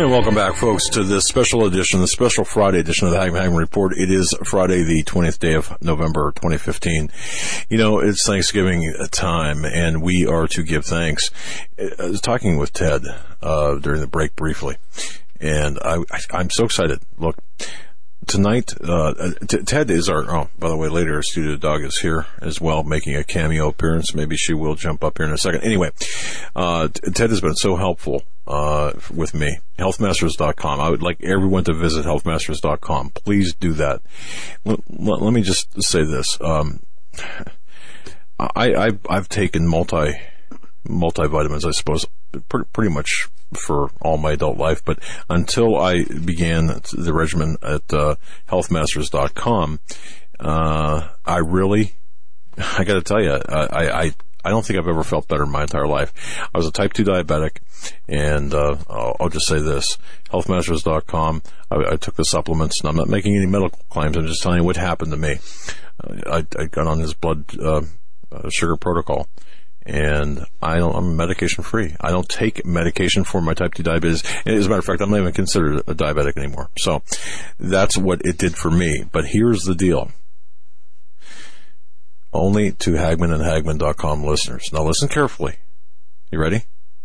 And welcome back, folks, to this special edition, the special Friday edition of the Hagmann Report. It is Friday, the 20th day of November, 2015. You know, it's Thanksgiving time, and we are to give thanks. I was talking with Ted during the break briefly, and I'm so excited. Look, tonight, Ted is by the way, later our studio dog is here as well, making a cameo appearance. Maybe she will jump up here in a second. Anyway, Ted has been so helpful with me. Healthmasters.com. I would like everyone to visit healthmasters.com. Please do that. Let me just say this. I've taken multivitamins, I suppose, pretty much for all my adult life, but until I began the regimen at healthmasters.com, I got to tell you, I don't think I've ever felt better in my entire life. I was a type 2 diabetic, and I'll just say this, healthmasters.com, I took the supplements, and I'm not making any medical claims, I'm just telling you what happened to me. I got on his blood sugar protocol, and I'm medication free. I don't take medication for my type 2 diabetes. As a matter of fact, I'm not even considered a diabetic anymore. So that's what it did for me. But here's the deal. Only to Hagmann and Hagmann.com listeners. Now listen carefully. You ready?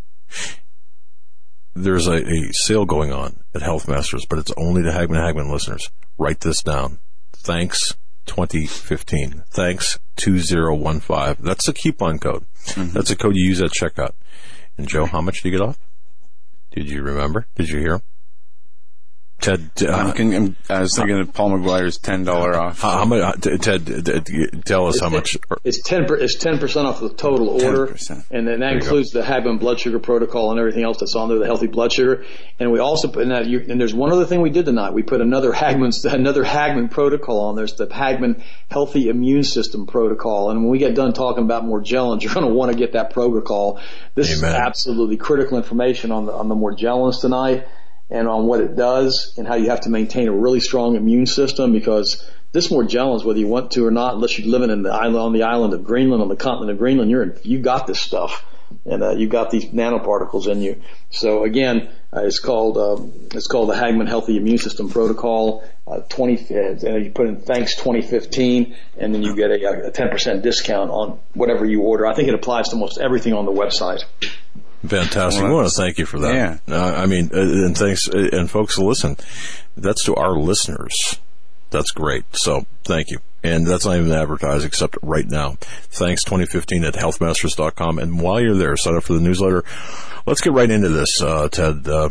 There's a sale going on at Health Masters, but it's only to Hagmann and Hagmann listeners. Write this down. Thanks 2015. Thanks 2015. That's the coupon code. Mm-hmm. That's a code you use at checkout. And Joe, how much did you get off? Did you remember? Did you hear? Ted, I was thinking of Paul McGuire's $10 off. How much? Ted, tell us how much. It's 10% off the total order, 10%. And then that includes the Hagmann blood sugar protocol and everything else that's on there, the healthy blood sugar. And we also put in that. And there's one other thing we did tonight. We put another Hagmann protocol on. There's the Hagmann Healthy Immune System protocol. And when we get done talking about Morgellons, you're going to want to get that protocol. This is absolutely critical information on the Morgellons tonight, and on what it does and how you have to maintain a really strong immune system, because this Morgellons, whether you want to or not, unless you're living on the island of Greenland, on the continent of Greenland, you got this stuff, and you got these nanoparticles in you. So again, it's called the Hagmann Healthy Immune System Protocol. And you put in thanks 2015, and then you get a 10% discount on whatever you order. I think it applies to almost everything on the website. Fantastic. We want to thank you for that. Yeah. And thanks, and folks, listen, that's to our listeners. That's great. So thank you. And that's not even advertised except right now. Thanks 2015 at healthmasters.com. And while you're there, sign up for the newsletter. Let's get right into this, Ted. Well,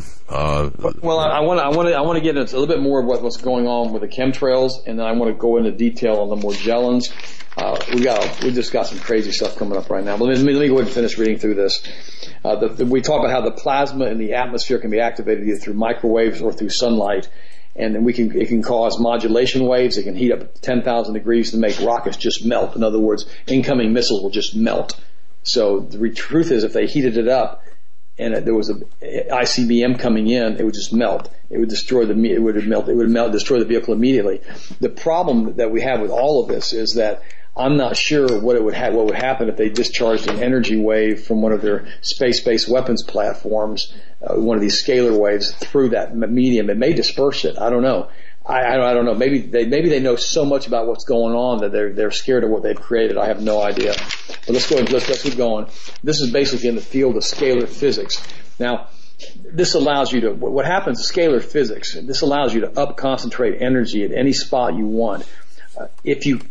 I want to get into a little bit more of what's going on with the chemtrails, and then I want to go into detail on the Morgellons. We just got some crazy stuff coming up right now. But let me go ahead and finish reading through this. We talk about how the plasma in the atmosphere can be activated either through microwaves or through sunlight, and then it can cause modulation waves. It can heat up to 10,000 degrees to make rockets just melt. In other words, incoming missiles will just melt. So the truth is, if they heated it up and there was a ICBM coming in, it would just melt. It would destroy destroy the vehicle immediately. The problem that we have with all of this is that I'm not sure what would happen if they discharged an energy wave from one of their space-based weapons platforms, one of these scalar waves, through that medium. It may disperse it. I don't know. I don't know. Maybe they know so much about what's going on that they're scared of what they've created. I have no idea. But let's go. Let's keep going. This is basically in the field of scalar physics. Now, this allows you to. What happens in scalar physics? This allows you to up concentrate energy at any spot you want. If you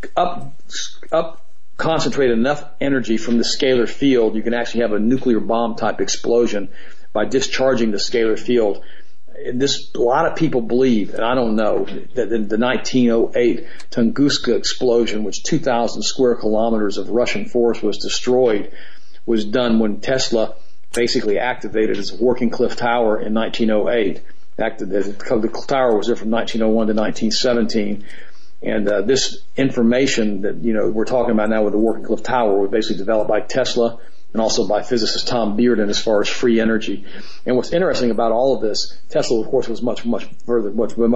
up concentrate enough energy from the scalar field, you can actually have a nuclear bomb type explosion by discharging the scalar field. And a lot of people believe, and I don't know, that in the 1908 Tunguska explosion, which 2,000 square kilometers of Russian forest was destroyed, was done when Tesla basically activated his Working Cliff Tower in 1908. The tower was there from 1901 to 1917. And this information that we're talking about now with the Working Cliff Tower was basically developed by Tesla and also by physicist Tom Bearden as far as free energy. And what's interesting about all of this, Tesla, of course, was much older.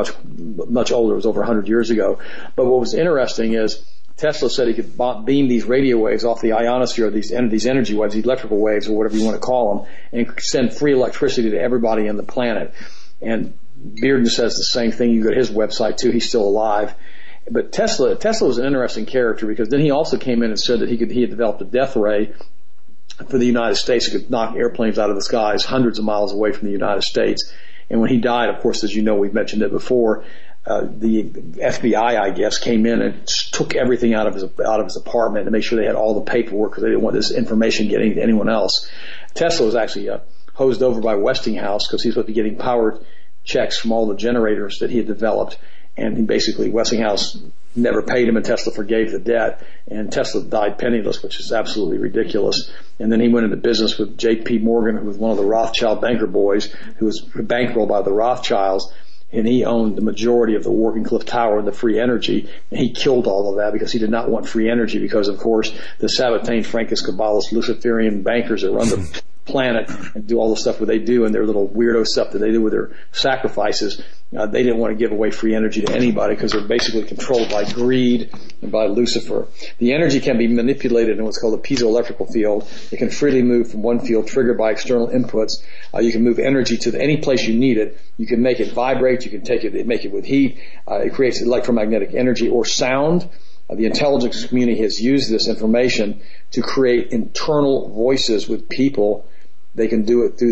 It was over 100 years ago. But what was interesting is Tesla said he could beam these radio waves off the ionosphere, these energy waves, these electrical waves, or whatever you want to call them, and send free electricity to everybody on the planet. And Bearden says the same thing. You go to his website too. He's still alive. But Tesla was an interesting character because then he also came in and said that he had developed a death ray for the United States. It could knock airplanes out of the skies hundreds of miles away from the United States. And when he died, of course, as you know, we've mentioned it before, the FBI, I guess, came in and took everything out of his apartment to make sure they had all the paperwork because they didn't want this information getting to anyone else. Tesla was actually hosed over by Westinghouse because he was supposed to be getting power checks from all the generators that he had developed. And basically, Westinghouse never paid him, and Tesla forgave the debt. And Tesla died penniless, which is absolutely ridiculous. And then he went into business with J.P. Morgan, who was one of the Rothschild banker boys, who was bankrolled by the Rothschilds. And he owned the majority of the Wardenclyffe Tower and the free energy. And he killed all of that because he did not want free energy because, of course, the Sabbatean, Frankist, Kabbalist, Luciferian bankers that run the planet and do all the stuff that they do and their little weirdo stuff that they do with their sacrifices, they didn't want to give away free energy to anybody because they're basically controlled by greed and by Lucifer. The energy can be manipulated in what's called a piezoelectrical field. It can freely move from one field triggered by external inputs. You can move energy to any place you need it. You can make it vibrate. You can make it with heat. It creates electromagnetic energy or sound. The intelligence community has used this information to create internal voices with people. They can do it through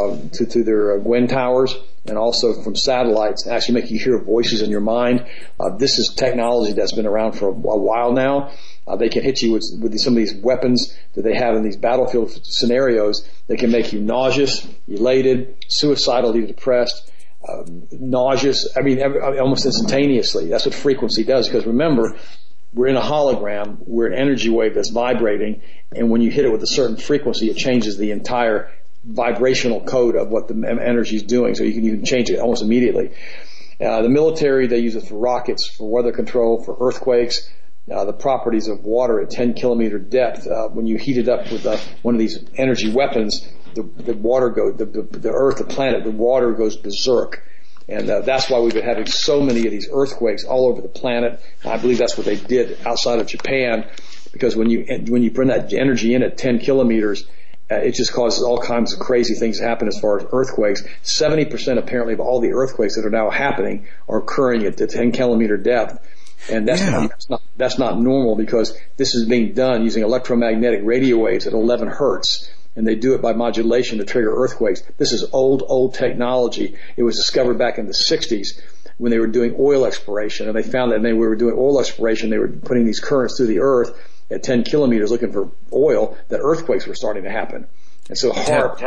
their Gwen towers and also from satellites, actually make you hear voices in your mind. This is technology that's been around for a while now. They can hit you with some of these weapons that they have in these battlefield scenarios. They can make you nauseous, elated, suicidally depressed, nauseous. I mean, almost instantaneously. That's what frequency does. Because remember, we're in a hologram. We're an energy wave that's vibrating, and when you hit it with a certain frequency, it changes the entire vibrational code of what the energy is doing. So you can change it almost immediately. The military, they use it for rockets, for weather control, for earthquakes. The properties of water at 10 kilometer depth. When you heat it up with one of these energy weapons, the water goes, the earth, the planet, the water goes berserk. And that's why we've been having so many of these earthquakes all over the planet. I believe that's what they did outside of Japan, because when you bring that energy in at 10 kilometers, it just causes all kinds of crazy things to happen as far as earthquakes. 70% apparently of all the earthquakes that are now happening are occurring at the 10 kilometer depth. And that's not normal, because this is being done using electromagnetic radio waves at 11 hertz. And they do it by modulation to trigger earthquakes. This is old technology. It was discovered back in the 60s when they were doing oil exploration. And they found that when they were doing oil exploration, they were putting these currents through the earth at 10 kilometers looking for oil, that earthquakes were starting to happen. And so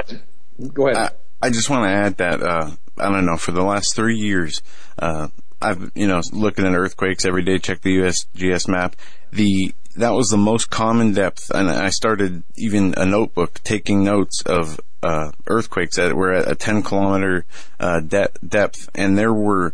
go ahead. I just want to add that, I don't know, for the last 3 years, I've, looking at earthquakes every day, check the USGS map. That was the most common depth, and I started even a notebook taking notes of earthquakes that were at a 10 kilometer depth, and there were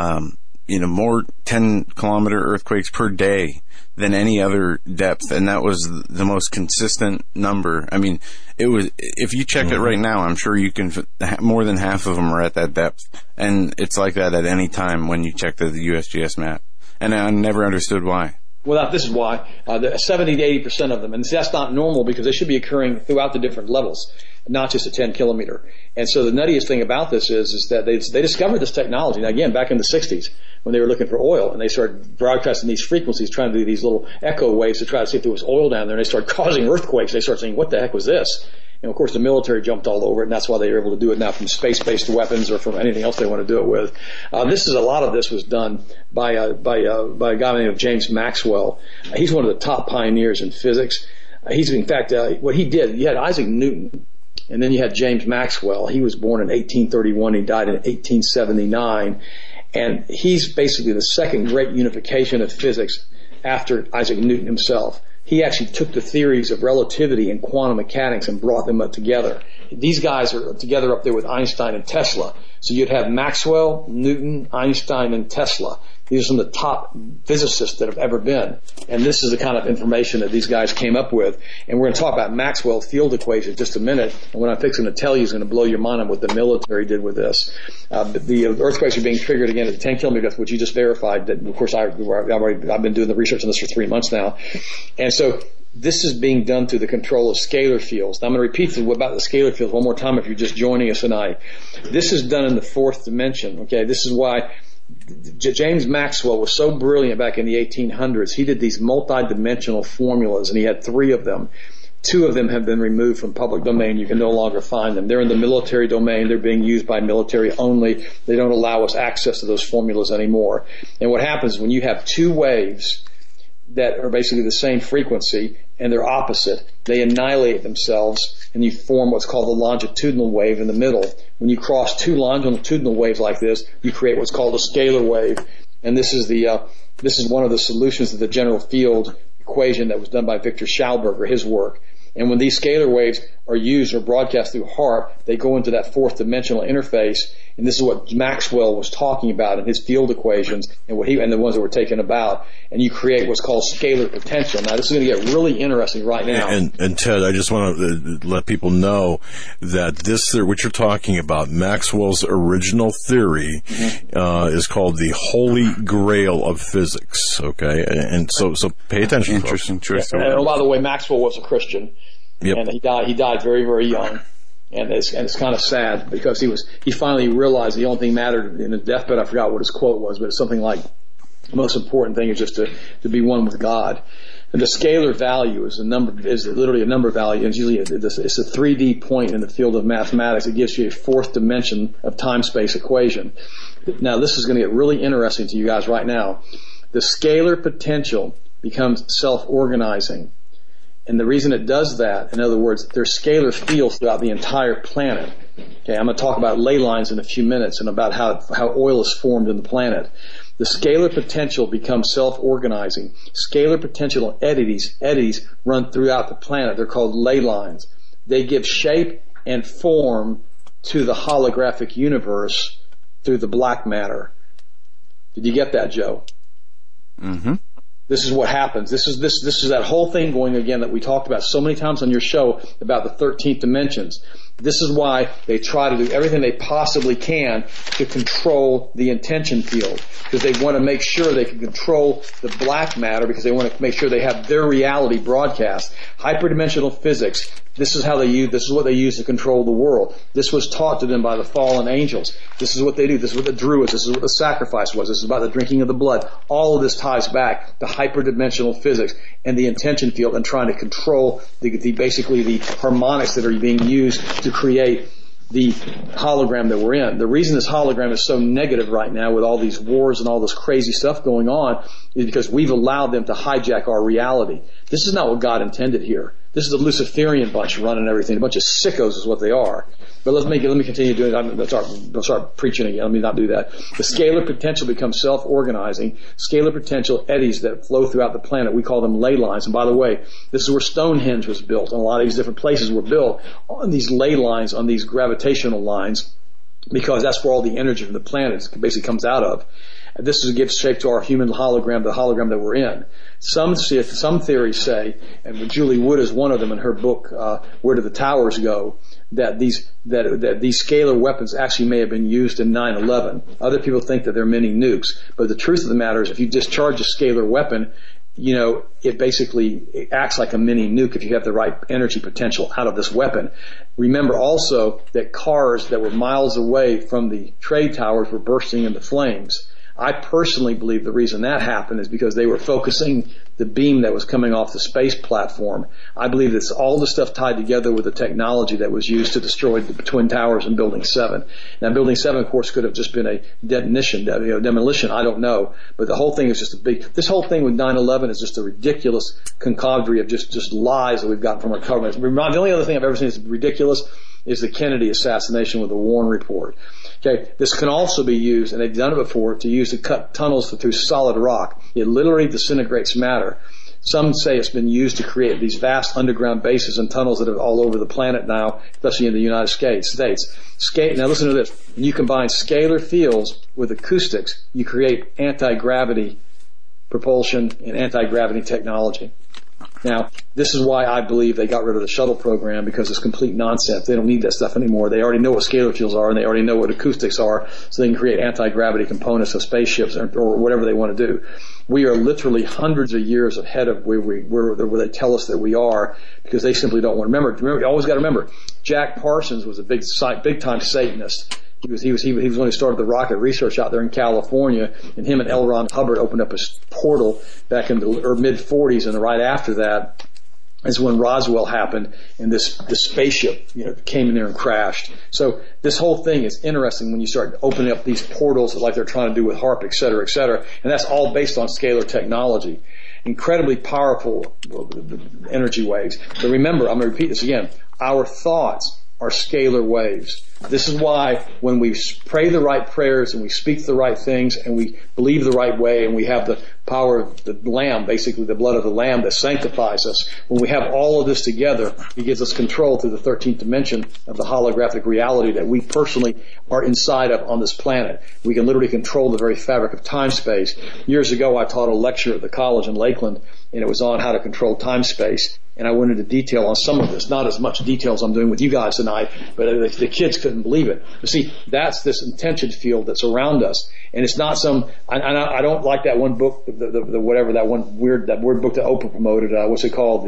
more 10 kilometer earthquakes per day than any other depth, and that was the most consistent number. I mean, it was, if you check it right now, I'm sure you can, more than half of them are at that depth, and it's like that at any time when you check the USGS map, and I never understood why. Well, this is why. 70 to 80% of them, and that's not normal, because they should be occurring throughout the different levels, not just a 10 kilometer. And so the nuttiest thing about this is that they discovered this technology. Now, again, back in the 60s, when they were looking for oil, and they started broadcasting these frequencies, trying to do these little echo waves to try to see if there was oil down there, and they started causing earthquakes. They started saying, what the heck was this? And of course, the military jumped all over it, and that's why they were able to do it now from space-based weapons or from anything else they want to do it with. A lot of this was done by a guy named James Maxwell. He's one of the top pioneers in physics. What he did, you had Isaac Newton, and then you had James Maxwell. He was born in 1831. He died in 1879. And he's basically the second great unification of physics after Isaac Newton himself. He actually took the theories of relativity and quantum mechanics and brought them up together. These guys are together up there with Einstein and Tesla. So you'd have Maxwell, Newton, Einstein, and Tesla. These are some of the top physicists that have ever been. And this is the kind of information that these guys came up with. And we're going to talk about Maxwell's field equation in just a minute. And what I'm fixing to tell you is going to blow your mind on what the military did with this. The earthquakes are being triggered again at 10 kilometer depth, which you just verified. That, of course, I've been doing the research on this for 3 months now. And so this is being done through the control of scalar fields. Now I'm going to repeat about the scalar fields one more time if you're just joining us tonight. This is done in the fourth dimension. Okay, this is why James Maxwell was so brilliant back in the 1800s. He did these multi-dimensional formulas, and he had 3 of them. 2 of them have been removed from public domain. You can no longer find them. They're in the military domain. They're being used by military only. They don't allow us access to those formulas anymore. And what happens when you have 2 waves that are basically the same frequency and they're opposite, they annihilate themselves and you form what's called the longitudinal wave in the middle. When you cross 2 longitudinal waves like this, you create what's called a scalar wave. And this is one of the solutions to the general field equation that was done by Victor Schauberger, his work. And when these scalar waves are used or broadcast through HAARP, they go into that fourth dimensional interface. And this is what Maxwell was talking about in his field equations and the ones that were taken about. And you create what's called scalar potential. Now, this is going to get really interesting right now. And Ted, I just want to let people know that what you're talking about, Maxwell's original theory, is called the Holy Grail of physics. Okay, and so pay attention. Interesting. And by the way, Maxwell was a Christian, and he died very, very young. And it's kind of sad because he finally realized the only thing mattered in his deathbed. I forgot what his quote was, but it's something like the most important thing is just to be one with God. And the scalar value is literally a number value. And usually it's a 3D point in the field of mathematics. It gives you a fourth dimension of time-space equation. Now this is going to get really interesting to you guys right now. The scalar potential becomes self-organizing. And the reason it does that, in other words, there's scalar fields throughout the entire planet. Okay, I'm going to talk about ley lines in a few minutes and about how oil is formed in the planet. The scalar potential becomes self-organizing. Scalar potential eddies run throughout the planet. They're called ley lines. They give shape and form to the holographic universe through the black matter. Did you get that, Joe? Mm-hmm. This is what happens. This is that whole thing going again that we talked about so many times on your show about the 13th dimensions. This is why they try to do everything they possibly can to control the intention field, because they want to make sure they can control the black matter, because they want to make sure they have their reality broadcast. Hyperdimensional physics. This is what they use to control the world. This was taught to them by the fallen angels. This is what they do. This is what the Druids, this is what the sacrifice was. This is about the drinking of the blood. All of this ties back to hyperdimensional physics and the intention field and trying to control basically the harmonics that are being used to create the hologram that we're in. The reason this hologram is so negative right now with all these wars and all this crazy stuff going on is because we've allowed them to hijack our reality. This is not what God intended here. This is a Luciferian bunch running everything. A bunch of sickos is what they are. But let me continue doing it. I'm going to start preaching again. Let me not do that. The scalar potential becomes self-organizing. Scalar potential eddies that flow throughout the planet. We call them ley lines. And by the way, this is where Stonehenge was built. And a lot of these different places were built on these ley lines, on these gravitational lines, because that's where all the energy from the planet basically comes out of. And this gives shape to our human hologram, the hologram that we're in. Some theories say, and Julie Wood is one of them in her book, Where Do the Towers Go?, that these scalar weapons actually may have been used in 9/11. Other people think that they're mini nukes. But the truth of the matter is, if you discharge a scalar weapon, it acts like a mini nuke if you have the right energy potential out of this weapon. Remember also that cars that were miles away from the trade towers were bursting into flames. I personally believe the reason that happened is because they were focusing the beam that was coming off the space platform. I believe it's all the stuff tied together with the technology that was used to destroy the Twin Towers in Building 7. Now, Building 7, of course, could have just been a demolition, I don't know. But the whole thing is just this whole thing with 9/11 is just a ridiculous concovery of just lies that we've gotten from our government. The only other thing I've ever seen that's ridiculous is the Kennedy assassination with the Warren Report. Okay, this can also be used, and they've done it before, to use to cut tunnels through solid rock. It literally disintegrates matter. Some say it's been used to create these vast underground bases and tunnels that are all over the planet now, especially in the United States. Now listen to this. When you combine scalar fields with acoustics, you create anti-gravity propulsion and anti-gravity technology. Now, this is why I believe they got rid of the shuttle program, because it's complete nonsense. They don't need that stuff anymore. They already know what scalar fields are, and they already know what acoustics are, so they can create anti-gravity components of spaceships or whatever they want to do. We are literally hundreds of years ahead of where they tell us that we are, because they simply don't want to remember. You always got to remember, Jack Parsons was a big time Satanist. He was one who started the rocket research out there in California, and him and L. Ron Hubbard opened up a portal back in the mid-40s, and right after that is when Roswell happened, and this spaceship came in there and crashed. So this whole thing is interesting when you start opening up these portals like they're trying to do with HAARP, et cetera, and that's all based on scalar technology. Incredibly powerful energy waves. But remember, I'm going to repeat this again, our thoughts are scalar waves. This is why when we pray the right prayers and we speak the right things and we believe the right way and we have the power of the Lamb, basically the blood of the Lamb that sanctifies us, when we have all of this together, it gives us control through the 13th dimension of the holographic reality that we personally are inside of on this planet. We can literally control the very fabric of time-space. Years ago, I taught a lecture at the college in Lakeland, and it was on how to control time-space. And I went into detail on some of this, not as much detail as I'm doing with you guys tonight, but the kids couldn't believe it. But see, that's this intention field that's around us. And it's not I don't like that one book, that weird book that Oprah promoted, what's it called?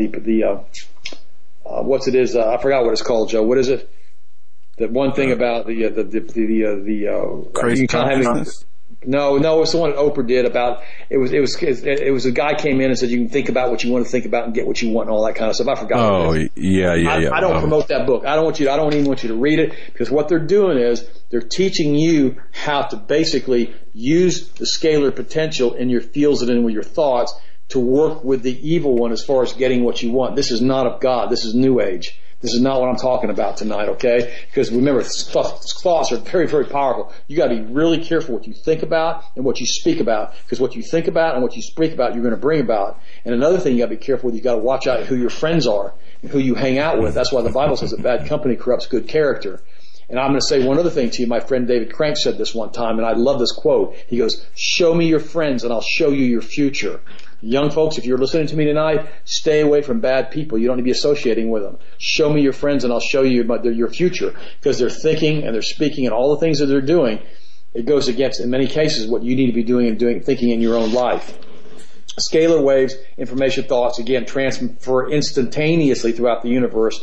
I forgot what it's called, Joe. What is it? That one thing about crazy consciousness? No, it's the one that Oprah did about, it was a guy came in and said you can think about what you want to think about and get what you want and all that kind of stuff. I forgot. Oh, yeah. I don't promote that book. I don't even want you to read it, because what they're doing is they're teaching you how to basically use the scalar potential in your fields and in with your thoughts to work with the evil one as far as getting what you want. This is not of God. This is New Age. This is not what I'm talking about tonight, okay? Because remember, thoughts are very, very powerful. You got to be really careful what you think about and what you speak about, because what you think about and what you speak about, you're going to bring about. And another thing you got to be careful with, you got to watch out who your friends are and who you hang out with. That's why the Bible says that bad company corrupts good character. And I'm going to say one other thing to you. My friend David Crank said this one time, and I love this quote. He goes, "Show me your friends and I'll show you your future." Young folks, if you're listening to me tonight, stay away from bad people. You don't need to be associating with them. Show me your friends and I'll show you your future, because they're thinking and they're speaking and all the things that they're doing, it goes against, in many cases, what you need to be doing and thinking in your own life. Scalar waves, information, thoughts, again, transfer instantaneously throughout the universe.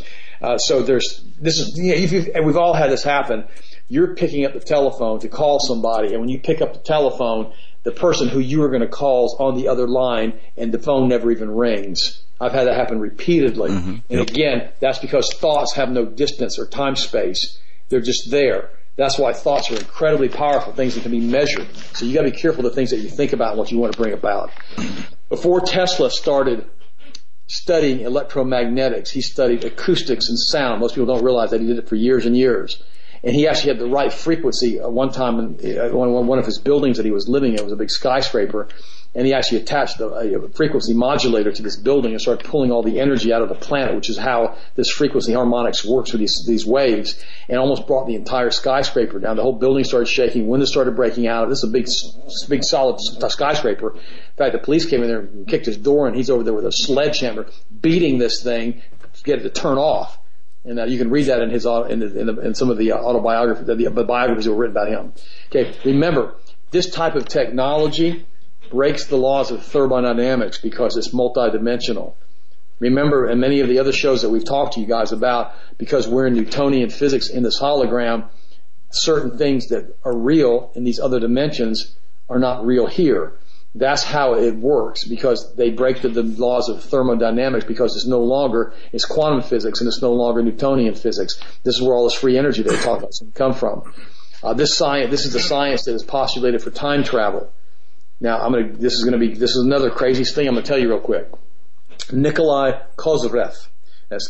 We've all had this happen. You're picking up the telephone to call somebody, and when you pick up the telephone, the person who you were going to call is on the other line, and the phone never even rings. I've had that happen repeatedly. Mm-hmm. And again, that's because thoughts have no distance or time space. They're just there. That's why thoughts are incredibly powerful, things that can be measured. So you got to be careful of the things that you think about and what you want to bring about. Before Tesla started studying electromagnetics, he studied acoustics and sound. Most people don't realize that he did it for years and years. And he actually had the right frequency. One time in one of his buildings that he was living in, it was a big skyscraper, and he actually attached a frequency modulator to this building and started pulling all the energy out of the planet, which is how this frequency harmonics works with these waves, and almost brought the entire skyscraper down. The whole building started shaking, windows started breaking out. This is a big solid skyscraper. In fact, the police came in there and kicked his door, and he's over there with a sledgehammer beating this thing to get it to turn off. And you can read that in some of the autobiographies, the biographies that were written about him. Okay, remember, this type of technology breaks the laws of thermodynamics because it's multidimensional. Remember, in many of the other shows that we've talked to you guys about, because we're in Newtonian physics in this hologram, certain things that are real in these other dimensions are not real here. That's how it works, because they break the laws of thermodynamics, because it's quantum physics and it's no longer Newtonian physics. This is where all this free energy that we talk about come from. This is the science that is postulated for time travel. Now, this is another crazy thing I'm going to tell you real quick. Nikolai Kozyrev, that's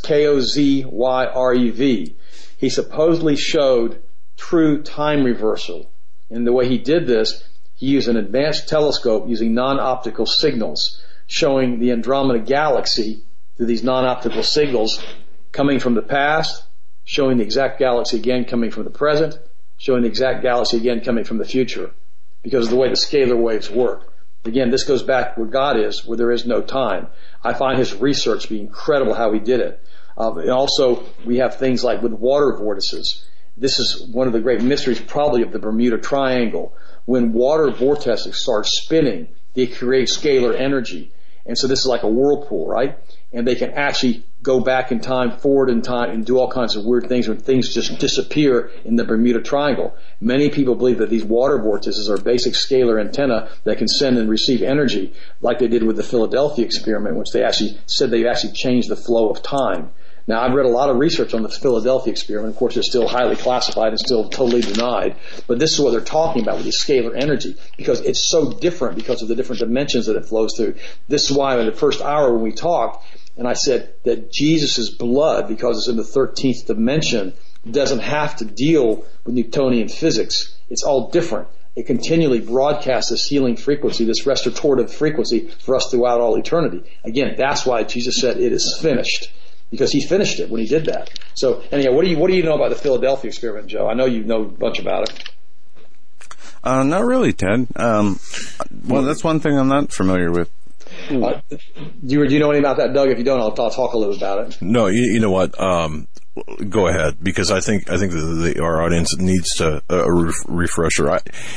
Kozyrev. He supposedly showed true time reversal. And the way he did this, he used an advanced telescope using non-optical signals, showing the Andromeda galaxy through these non-optical signals coming from the past, showing the exact galaxy again coming from the present, showing the exact galaxy again coming from the future, because of the way the scalar waves work. Again, this goes back where God is, where there is no time. I find his research to be incredible how he did it. And also, we have things like with water vortices. This is one of the great mysteries probably of the Bermuda Triangle. When water vortices start spinning, they create scalar energy. And so this is like a whirlpool, right? And they can actually go back in time, forward in time, and do all kinds of weird things when things just disappear in the Bermuda Triangle. Many people believe that these water vortices are basic scalar antenna that can send and receive energy, like they did with the Philadelphia experiment, which they actually said they actually changed the flow of time. Now, I've read a lot of research on the Philadelphia experiment. Of course, it's still highly classified and still totally denied. But this is what they're talking about with the scalar energy, because it's so different because of the different dimensions that it flows through. This is why in the first hour when we talked, and I said that Jesus' blood, because it's in the 13th dimension, doesn't have to deal with Newtonian physics. It's all different. It continually broadcasts this healing frequency, this restorative frequency for us throughout all eternity. Again, that's why Jesus said it is finished. Because he finished it when he did that. So anyhow, what do you know about the Philadelphia experiment, Joe? I know you know a bunch about it. Not really, Ted. Well, that's one thing I'm not familiar with. Do you know anything about that, Doug? If you don't, I'll talk a little about it. No, you know what? Go ahead, because I think our audience needs a refresher.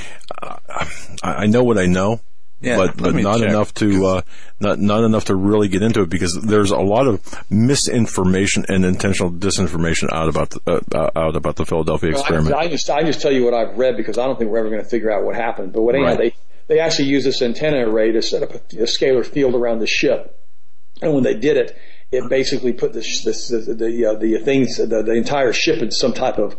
I know what I know. Yeah, but not enough to not enough to really get into it, because there's a lot of misinformation and intentional disinformation out about the Philadelphia experiment. I just tell you what I've read, because I don't think we're ever going to figure out what happened. But anyhow, they actually used this antenna array to set up a scalar field around the ship, and when they did it, it basically put the entire ship in some type of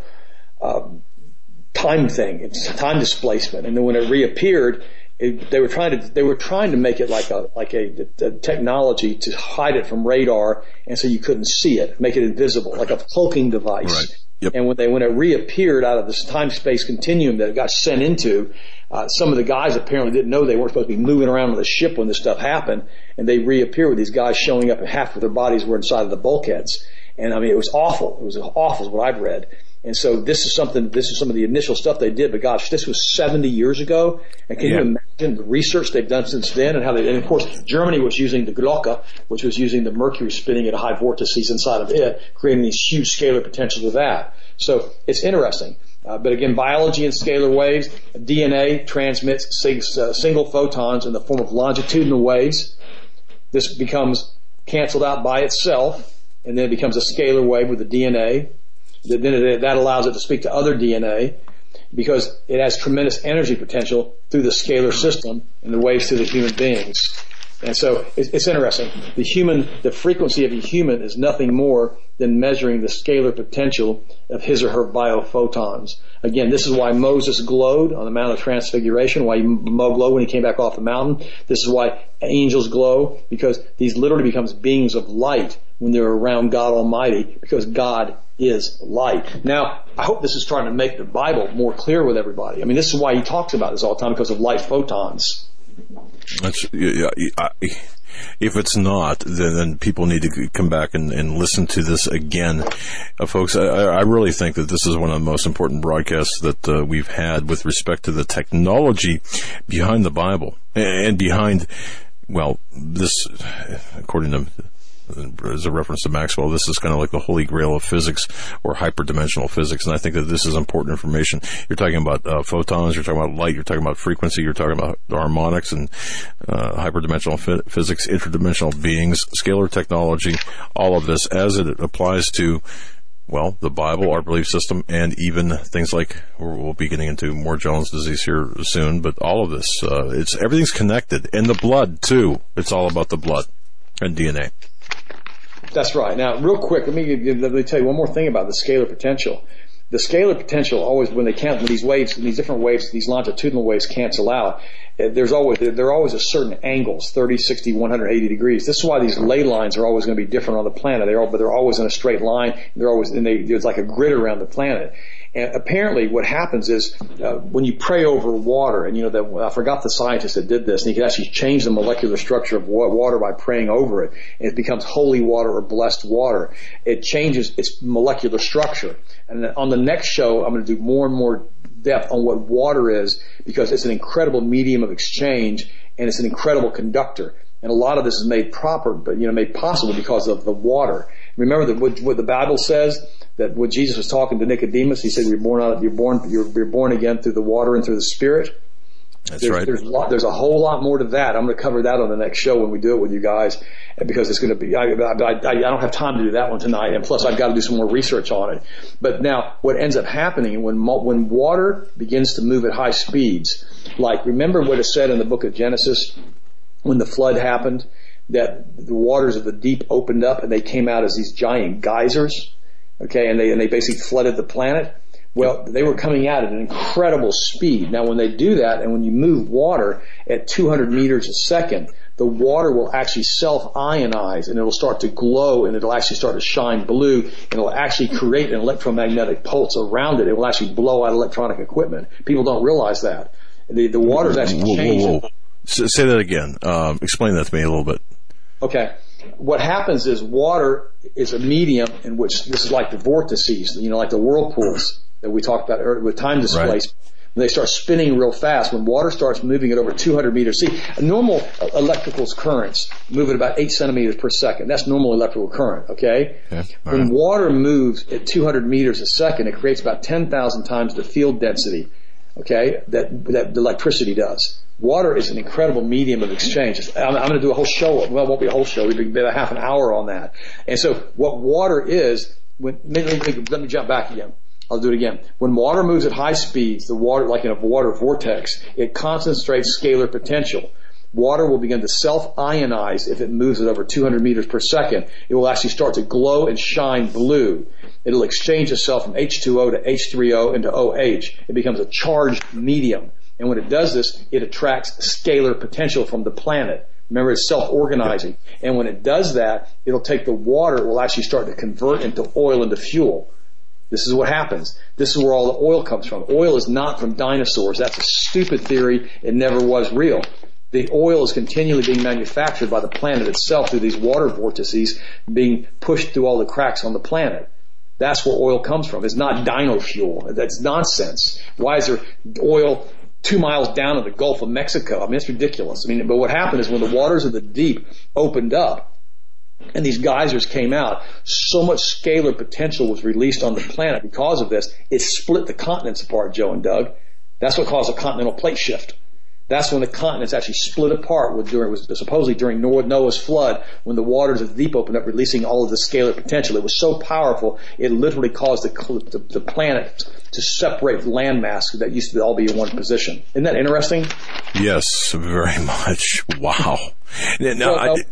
time thing. It's time displacement, and then when it reappeared. They were trying to make it like a technology to hide it from radar, and so you couldn't see it, make it invisible, like a cloaking device. Right. Yep. And when it reappeared out of this time-space continuum that it got sent into, some of the guys apparently didn't know they weren't supposed to be moving around on the ship when this stuff happened, and they reappeared with these guys showing up, and half of their bodies were inside of the bulkheads. And I mean, it was awful. It was awful, is what I've read. And so this is some of the initial stuff they did, but gosh, this was 70 years ago. And can you imagine the research they've done since then, and and of course, Germany was using the Glocke, which was using the mercury spinning at high vortices inside of it, creating these huge scalar potentials with that. So it's interesting. But again, biology and scalar waves, DNA transmits single photons in the form of longitudinal waves. This becomes canceled out by itself, and then it becomes a scalar wave with the DNA. Then that allows it to speak to other DNA, because it has tremendous energy potential through the scalar system and the waves to the human beings. And so it's interesting. The frequency of a human is nothing more than measuring the scalar potential of his or her biophotons. Again, this is why Moses glowed on the Mount of Transfiguration, why he glowed when he came back off the mountain. This is why angels glow, because these literally becomes beings of light when they're around God Almighty, because God is light. Now, I hope this is trying to make the Bible more clear with everybody. I mean, this is why he talks about this all the time, because of light photons. If it's not, then people need to come back and listen to this again. Folks, I really think that this is one of the most important broadcasts that we've had with respect to the technology behind the Bible and behind, well, this, according to, as a reference to Maxwell, this is kind of like the holy grail of physics, or hyperdimensional physics, and I think that this is important information. You're talking about photons, you're talking about light, you're talking about frequency, you're talking about harmonics and hyperdimensional physics, interdimensional beings, scalar technology, all of this as it applies to, well, the Bible, our belief system, and even things like, we'll be getting into more Jones disease here soon, but all of this, everything's connected. And the blood, too. It's all about the blood and DNA. That's right. Now, real quick, let me tell you one more thing about the scalar potential. The scalar potential always, when these waves, these different waves, these longitudinal waves cancel out, there are always at certain angles, 30, 60, 180 degrees. This is why these ley lines are always going to be different on the planet. But they're always in a straight line. There's like a grid around the planet. And apparently what happens is when you pray over water, and I forgot the scientist that did this, and he could actually change the molecular structure of water by praying over it, and it becomes holy water or blessed water. It changes its molecular structure. And on the next show, I'm going to do more and more depth on what water is, because it's an incredible medium of exchange, and it's an incredible conductor. And a lot of this is made made possible because of the water. Remember that what the Bible says, that when Jesus was talking to Nicodemus, he said, you're born again through the water and through the Spirit. That's right. There's a whole lot more to that. I'm going to cover that on the next show when we do it with you guys, because it's going to be, I don't have time to do that one tonight, and plus I've got to do some more research on it. But now, what ends up happening when water begins to move at high speeds, like remember what it said in the book of Genesis when the flood happened, that the waters of the deep opened up and they came out as these giant geysers, okay, and they basically flooded the planet. Well, they were coming out at an incredible speed. Now, when they do that, and when you move water at 200 meters a second, the water will actually self-ionize, and it'll start to glow, and it'll actually start to shine blue, and it'll actually create an electromagnetic pulse around it. It will actually blow out electronic equipment. People don't realize that. The water is actually changing. Whoa. Say that again. Explain that to me a little bit. Okay. What happens is water is a medium in which, this is like the vortices, like the whirlpools that we talked about earlier with time displacement. Right. When they start spinning real fast, when water starts moving at over 200 meters. See, normal electrical currents move at about 8 centimeters per second. That's normal electrical current, okay? When water moves at 200 meters a second, it creates about 10,000 times the field density, okay, that the electricity does. Water is an incredible medium of exchange. I'm going to do a whole show. Well, it won't be a whole show. We'll be about half an hour on that. And so what water is, let me jump back again. I'll do it again. When water moves at high speeds, the water, like in a water vortex, it concentrates scalar potential. Water will begin to self-ionize if it moves at over 200 meters per second. It will actually start to glow and shine blue. It'll exchange itself from H2O to H3O into OH. It becomes a charged medium. And when it does this, it attracts scalar potential from the planet. Remember, it's self-organizing. And when it does that, it'll take the water, it will actually start to convert into oil into fuel. This is what happens. This is where all the oil comes from. Oil is not from dinosaurs. That's a stupid theory. It never was real. The oil is continually being manufactured by the planet itself through these water vortices being pushed through all the cracks on the planet. That's where oil comes from. It's not dino fuel. That's nonsense. Why is there oil 2 miles down in the Gulf of Mexico? I mean, it's ridiculous. But what happened is when the waters of the deep opened up and these geysers came out, so much scalar potential was released on the planet because of this. It split the continents apart, Joe and Doug. That's what caused a continental plate shift. That's when the continents actually split apart. Supposedly during Noah's flood, when the waters of the deep opened up, releasing all of the scalar potential. It was so powerful, it literally caused the planet to separate landmass that used to all be in one position. Isn't that interesting? Yes, very much. Wow. Now,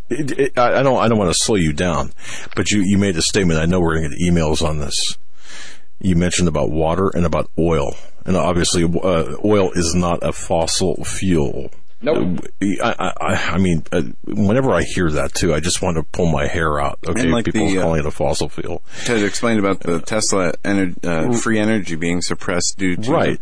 I don't want to slow you down, but you made a statement. I know we're going to get emails on this. You mentioned about water and about oil. And obviously, oil is not a fossil fuel. Nope. I mean, whenever I hear that, too, I just want to pull my hair out. Okay, like people calling it a fossil fuel. Ted explained about the Tesla free energy being suppressed due to right.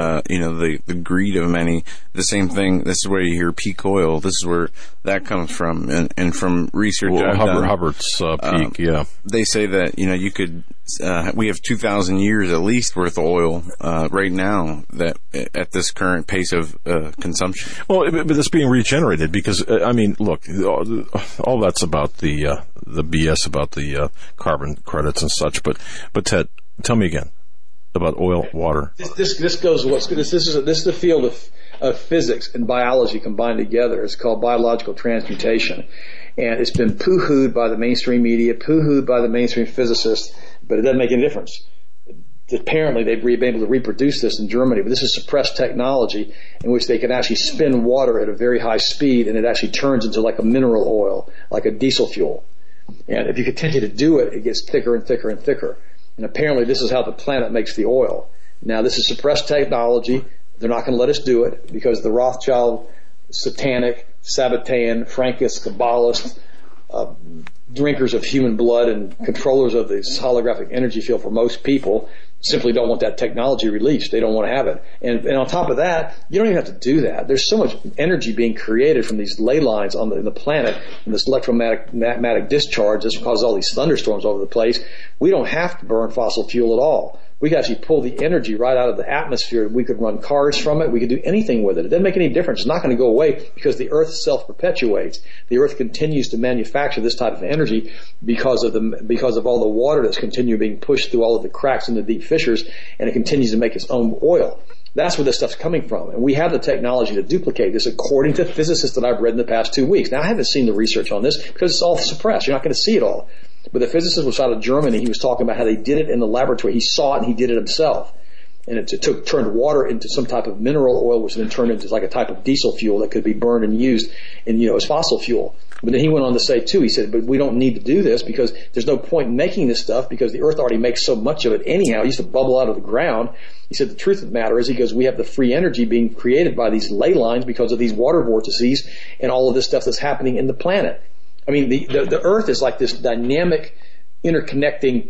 The greed of many. The same thing. This is where you hear peak oil. This is where that comes from, and from research I've done. Hubbard's peak. Yeah, they say that you could. We have 2,000 years at least worth of oil right now that at this current pace of consumption. Well, but it's being regenerated because look, all that's about the BS about the carbon credits and such. But Ted, tell me again about oil, water. This goes. This is the field of physics and biology combined together. It's called biological transmutation, and it's been poo-hooed by the mainstream media, poo-hooed by the mainstream physicists. But it doesn't make any difference. Apparently, they've been able to reproduce this in Germany, but this is suppressed technology in which they can actually spin water at a very high speed, and it actually turns into like a mineral oil, like a diesel fuel. And if you continue to do it, it gets thicker and thicker and thicker. And apparently, this is how the planet makes the oil. Now, this is suppressed technology. They're not going to let us do it because the Rothschild, satanic, Sabbatean, Frankist, Kabbalist, drinkers of human blood and controllers of this holographic energy field for most people simply don't want that technology released. They don't want to have it. And on top of that, you don't even have to do that. There's so much energy being created from these ley lines on the planet and this electromagnetic discharge that causes all these thunderstorms over the place. We don't have to burn fossil fuel at all. We could actually pull the energy right out of the atmosphere. We could run cars from it. We could do anything with it. It doesn't make any difference. It's not going to go away because the earth self-perpetuates. The earth continues to manufacture this type of energy because of all the water that's continually being pushed through all of the cracks in the deep fissures, and it continues to make its own oil. That's where this stuff's coming from. And we have the technology to duplicate this according to physicists that I've read in the past 2 weeks. Now, I haven't seen the research on this because it's all suppressed. You're not going to see it all. But the physicist was out of Germany. He was talking about how they did it in the laboratory. He saw it and he did it himself. And it turned water into some type of mineral oil, which then turned into like a type of diesel fuel that could be burned and used as fossil fuel. But then he went on to say, too, he said, but we don't need to do this because there's no point in making this stuff because the earth already makes so much of it anyhow. It used to bubble out of the ground. He said the truth of the matter is, he goes, we have the free energy being created by these ley lines because of these water vortices and all of this stuff that's happening in the planet. I mean, the earth is like this dynamic, interconnecting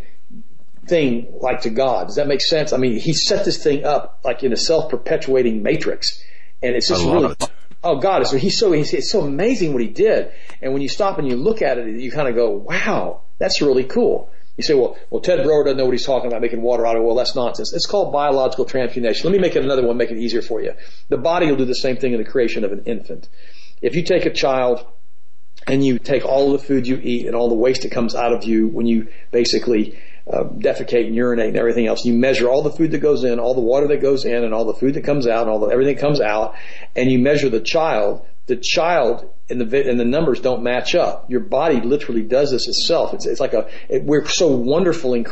thing like to God. Does that make sense? I mean, he set this thing up like in a self-perpetuating matrix. And it's just really... Oh God, it's so amazing what he did. And when you stop and you look at it, you kind of go, wow, that's really cool. You say, well, Ted Broer doesn't know what he's talking about, making water out of oil. That's nonsense. It's called biological transmutation. Let me make it another one, make it easier for you. The body will do the same thing in the creation of an infant. If you take a child and you take all of the food you eat and all the waste that comes out of you when you basically defecate and urinate and everything else. You measure all the food that goes in, all the water that goes in, and all the food that comes out, and everything that comes out, and you measure the child. The child and the numbers don't match up. Your body literally does this itself. It's like we're so wonderfully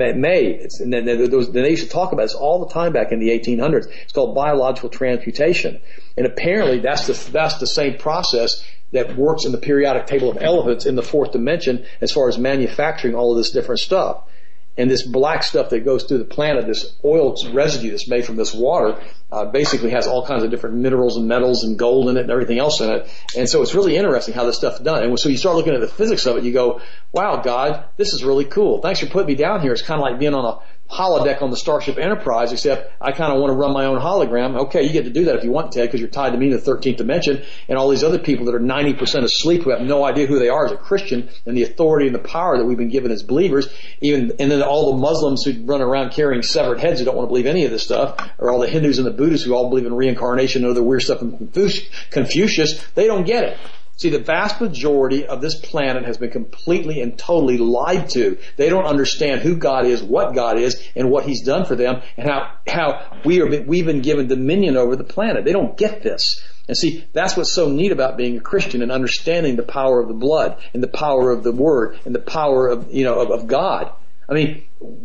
made. And they used to talk about this all the time back in the 1800s. It's called biological transmutation, and apparently that's the same process that works in the periodic table of elements in the fourth dimension as far as manufacturing all of this different stuff. And this black stuff that goes through the planet, this oil residue that's made from this water, basically has all kinds of different minerals and metals and gold in it and everything else in it. And so it's really interesting how this stuff's done. And so you start looking at the physics of it, you go, wow, God, this is really cool. Thanks for putting me down here. It's kind of like being on a holodeck on the Starship Enterprise, except I kind of want to run my own hologram. Okay, you get to do that if you want, Ted, because you're tied to me in the 13th dimension, and all these other people that are 90% asleep who have no idea who they are as a Christian and the authority and the power that we've been given as believers, and then all the Muslims who run around carrying severed heads who don't want to believe any of this stuff, or all the Hindus and the Buddhists who all believe in reincarnation and other weird stuff from Confucius, they don't get it. See, the vast majority of this planet has been completely and totally lied to. They don't understand who God is, what God is, and what He's done for them, and how we've been given dominion over the planet. They don't get this. And see, that's what's so neat about being a Christian and understanding the power of the blood and the power of the Word and the power of God. I mean,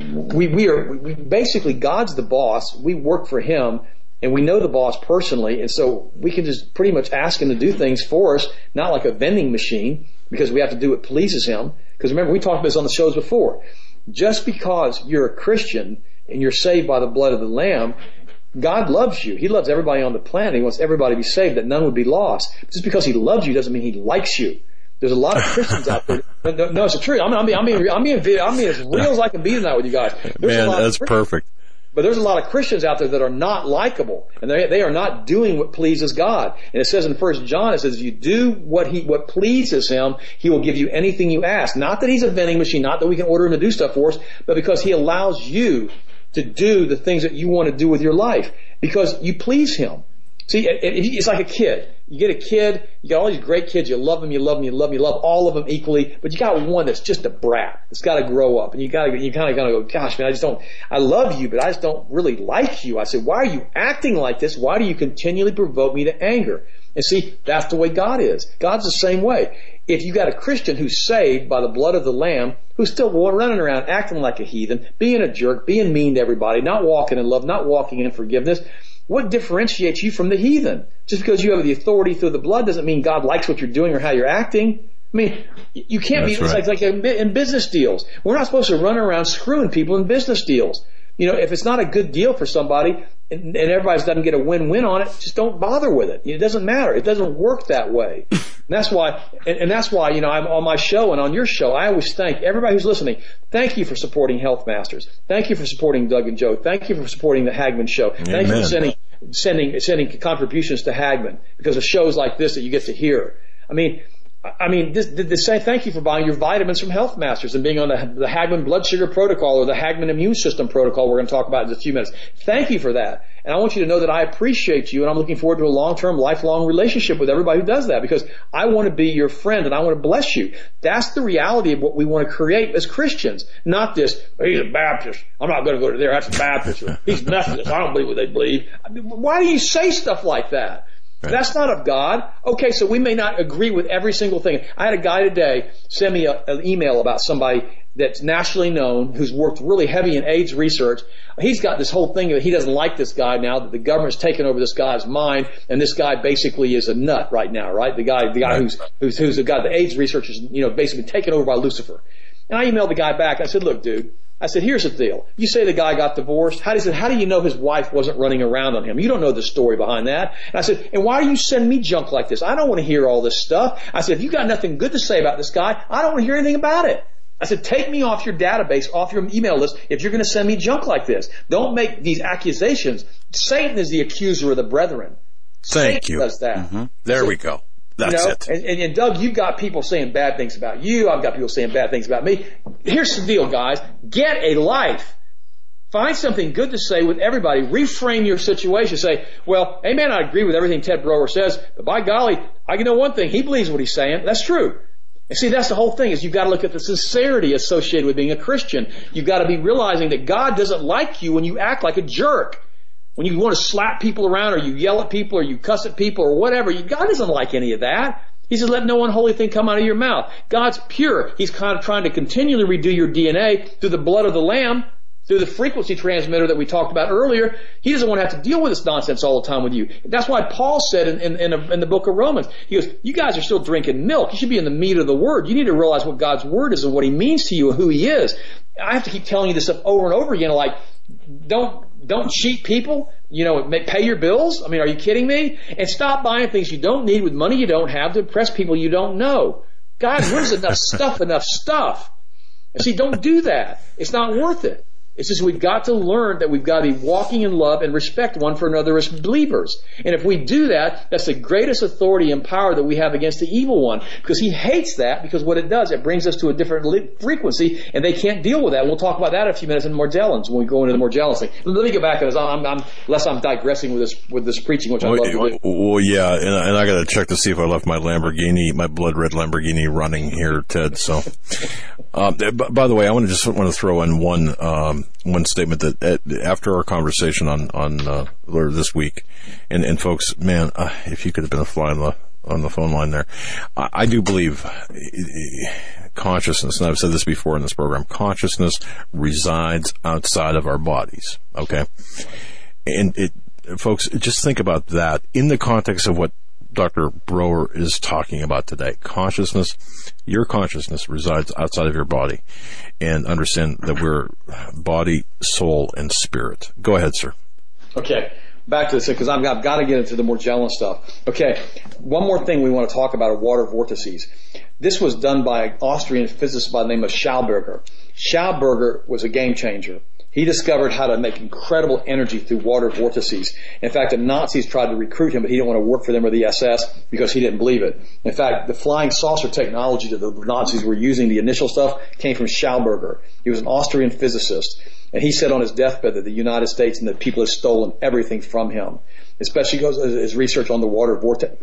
we basically, God's the boss. We work for Him. And we know the boss personally, and so we can just pretty much ask Him to do things for us, not like a vending machine, because we have to do what pleases Him. Because remember, we talked about this on the shows before. Just because you're a Christian and you're saved by the blood of the Lamb, God loves you. He loves everybody on the planet. He wants everybody to be saved, that none would be lost. Just because He loves you doesn't mean He likes you. There's a lot of Christians out there. No, it's the truth. I'm being as real as I can be tonight with you guys. Man, that's perfect. But there's a lot of Christians out there that are not likable, and they are not doing what pleases God. And it says in 1 John, it says, if you do what pleases Him, He will give you anything you ask. Not that He's a vending machine, not that we can order Him to do stuff for us, but because He allows you to do the things that you want to do with your life, because you please Him. See, it's like a kid. You get a kid, you got all these great kids, you love them, you love all of them equally, but you got one that's just a brat. It's got to grow up, and you kind of go, gosh, man, I love you, but I just don't really like you. I said, why are you acting like this? Why do you continually provoke me to anger? And see, that's the way God is. God's the same way. If you got a Christian who's saved by the blood of the Lamb, who's still running around acting like a heathen, being a jerk, being mean to everybody, not walking in love, not walking in forgiveness, what differentiates you from the heathen? Just because you have the authority through the blood doesn't mean God likes what you're doing or how you're acting. I mean, you can't be, it's like in business deals. We're not supposed to run around screwing people in business deals. You know, if it's not a good deal for somebody and everybody doesn't get a win-win on it, just don't bother with it. It doesn't matter. It doesn't work that way. And that's why, I'm on my show and on your show, I always thank everybody who's listening. Thank you for supporting Health Masters. Thank you for supporting Doug and Joe. Thank you for supporting the Hagmann Show. Thank you for sending contributions to Hagmann because of shows like this that you get to hear. I mean, I mean, this say thank you for buying your vitamins from Health Masters and being on the Hagman blood sugar protocol or the Hagman immune system protocol we're going to talk about in a few minutes. Thank you for that. And I want you to know that I appreciate you, and I'm looking forward to a long-term, lifelong relationship with everybody who does that, because I want to be your friend and I want to bless you. That's the reality of what we want to create as Christians. Not this, he's a Baptist, I'm not going to go to there, that's a Baptist. He's Methodist, I don't believe what they believe. I mean, why do you say stuff like that? Right. That's not of God. Okay, so we may not agree with every single thing. I had a guy today send me an email about somebody that's nationally known who's worked really heavy in AIDS research. He's got this whole thing that he doesn't like this guy now, that the government's taken over this guy's mind, and this guy basically is a nut right now, right? The guy right. who's the guy, the AIDS research is, basically taken over by Lucifer. And I emailed the guy back. I said, look, dude, I said, here's the deal. You say the guy got divorced. How do you know his wife wasn't running around on him? You don't know the story behind that. And I said, and why do you send me junk like this? I don't want to hear all this stuff. I said, if you got nothing good to say about this guy, I don't want to hear anything about it. I said, take me off your database, off your email list, if you're going to send me junk like this. Don't make these accusations. Satan is the accuser of the brethren. Thank Satan you. does that. Mm-hmm. There we go. That's it. And Doug, you've got people saying bad things about you. I've got people saying bad things about me. Here's the deal, guys. Get a life. Find something good to say with everybody. Reframe your situation. Say, well, hey man, I agree with everything Ted Broer says, but by golly, I know one thing. He believes what he's saying. That's true. And see, that's the whole thing, is you've got to look at the sincerity associated with being a Christian. You've got to be realizing that God doesn't like you when you act like a jerk. When you want to slap people around, or you yell at people, or you cuss at people, or whatever. God doesn't like any of that. He says, let no unholy thing come out of your mouth. God's pure. He's kind of trying to continually redo your DNA through the blood of the Lamb, through the frequency transmitter that we talked about earlier. He doesn't want to have to deal with this nonsense all the time with you. That's why Paul said in the book of Romans, he goes, you guys are still drinking milk. You should be in the meat of the Word. You need to realize what God's Word is and what He means to you and who He is. I have to keep telling you this stuff over and over again, like, don't cheat people. Pay your bills. I mean, are you kidding me? And stop buying things you don't need with money you don't have to impress people you don't know. God, where's enough stuff? And see, don't do that. It's not worth it. It's just we've got to learn that we've got to be walking in love and respect one for another as believers. And if we do that, that's the greatest authority and power that we have against the evil one. Because he hates that, because what it does, it brings us to a different frequency, and they can't deal with that. We'll talk about that in a few minutes in Morgellons, when we go into the Morgellons thing. Let me get back to this. Unless I'm digressing with this preaching, which I love to do. Well, yeah, and I got to check to see if I left my my blood red Lamborghini running here, Ted. So, by the way, I want to throw in one statement that after our conversation on this week, and folks, man, if you could have been a fly on the phone line there, I do believe consciousness, and I've said this before in this program, consciousness resides outside of our bodies. Okay, and folks, just think about that in the context of what Dr. Broer is talking about today. Your consciousness resides outside of your body, and understand that we're body, soul, and spirit. Go ahead, sir. Okay, back to this, because I've got to get into the Morgellon stuff. Okay, one more thing we want to talk about are water vortices. This was done by an Austrian physicist by the name of Schauberger. Schauberger was a game changer. He discovered how to make incredible energy through water vortices. In fact, the Nazis tried to recruit him, but he didn't want to work for them or the SS because he didn't believe it. In fact, the flying saucer technology that the Nazis were using, the initial stuff, came from Schauberger. He was an Austrian physicist. And he said on his deathbed that the United States and the people have stolen everything from him. Especially his research on the water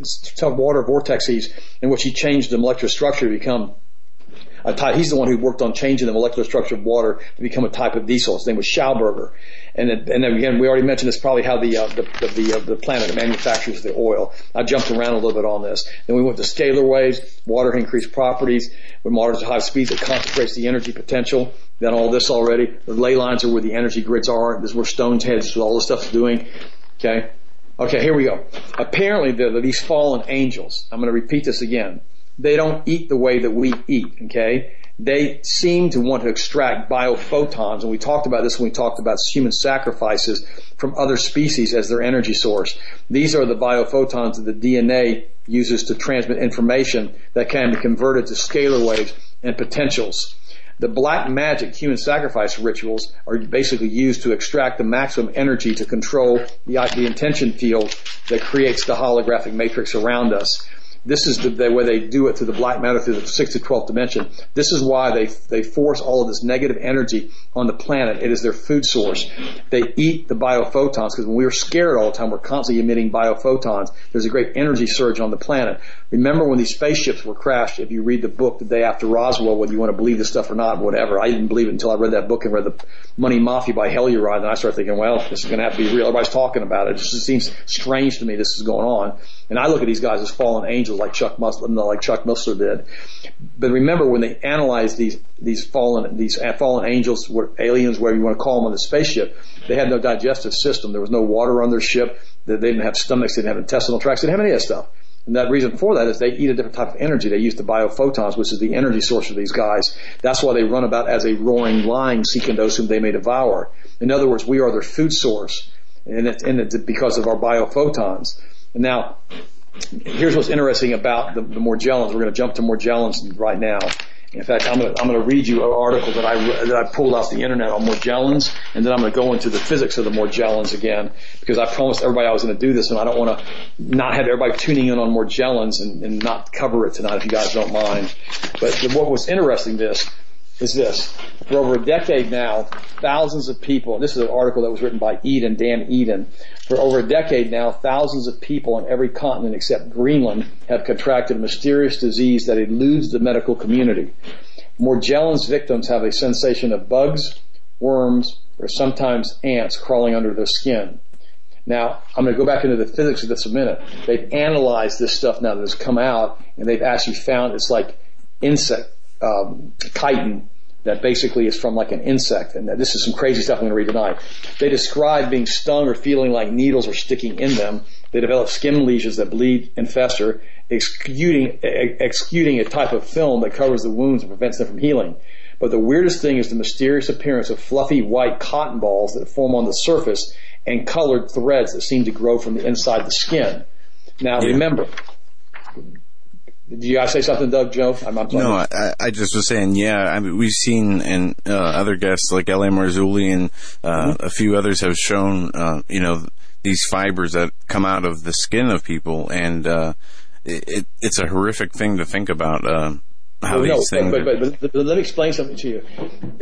vortices, in which he changed the molecular structure to become a type. He's the one who worked on changing the molecular structure of water to become a type of diesel. His name was Schauberger. And then again, we already mentioned this, probably how the planet manufactures the oil. I jumped around a little bit on this. Then we went to scalar waves, water increased properties. When water's at high speeds, it concentrates the energy potential. Then all this already. The ley lines are where the energy grids are. This is where Stone's heads, all this stuff's doing. Okay, here we go. Apparently, these fallen angels, I'm going to repeat this again. They don't eat the way that we eat, okay? They seem to want to extract biophotons, and we talked about this when we talked about human sacrifices, from other species as their energy source. These are the biophotons that the DNA uses to transmit information that can be converted to scalar waves and potentials. The black magic human sacrifice rituals are basically used to extract the maximum energy to control the intention field that creates the holographic matrix around us. This is the way they do it through the black matter, through the 6th to 12th dimension. This is why they force all of this negative energy on the planet. It is their food source. They eat the biophotons, because when we are scared all the time, we're constantly emitting biophotons. There's a great energy surge on the planet. Remember when these spaceships were crashed, if you read the book The Day After Roswell, whether you want to believe this stuff or not, whatever. I didn't believe it until I read that book and read The Money Mafia by Heluride, and I started thinking, well, this is going to have to be real. Everybody's talking about it. It just seems strange to me this is going on. And I look at these guys as fallen angels like Chuck Missler did. But remember, when they analyzed these fallen angels, aliens, whatever you want to call them, on the spaceship, they had no digestive system. There was no water on their ship. They didn't have stomachs. They didn't have intestinal tracts. They didn't have any of that stuff. And that reason for that is they eat a different type of energy. They use the biophotons, which is the energy source of these guys. That's why they run about as a roaring lion seeking those whom they may devour. In other words, we are their food source, and it's because of our biophotons. And now, here's what's interesting about the Morgellons. We're going to jump to Morgellons right now. In fact, I'm going to read you an article that I pulled off the internet on Morgellons, and then I'm going to go into the physics of the Morgellons again, because I promised everybody I was going to do this, and I don't want to not have everybody tuning in on Morgellons and not cover it tonight, if you guys don't mind. But what was interesting is this. For over a decade now, thousands of people, and this is an article that was written by Dan Eden. For over a decade now, thousands of people on every continent except Greenland have contracted a mysterious disease that eludes the medical community. Morgellons victims have a sensation of bugs, worms, or sometimes ants crawling under their skin. Now, I'm going to go back into the physics of this in a minute. They've analyzed this stuff now that has come out, and they've actually found it's like insect chitin that basically is from like an insect. And this is some crazy stuff I'm going to read tonight. They describe being stung or feeling like needles are sticking in them. They develop skin lesions that bleed and fester, exuding a type of film that covers the wounds and prevents them from healing. But the weirdest thing is the mysterious appearance of fluffy white cotton balls that form on the surface and colored threads that seem to grow from the inside the skin. Now, Remember, did you guys say something, Doug, Joe? No, I just was saying, I mean, we've seen, and other guests like L.A. Marzulli and a few others have shown, these fibers that come out of the skin of people, and it's a horrific thing to think about. These things. But let me explain something to you.